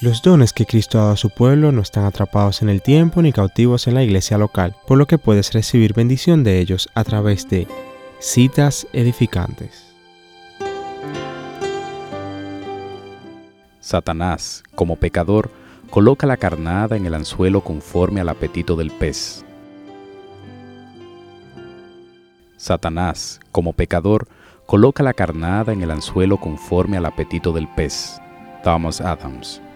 Los dones que Cristo ha dado a su pueblo no están atrapados en el tiempo ni cautivos en la iglesia local, por lo que puedes recibir bendición de ellos a través de citas edificantes. Satanás, como pecador, coloca la carnada en el anzuelo conforme al apetito del pez. Satanás, como pecador, coloca la carnada en el anzuelo conforme al apetito del pez. Thomas Adams.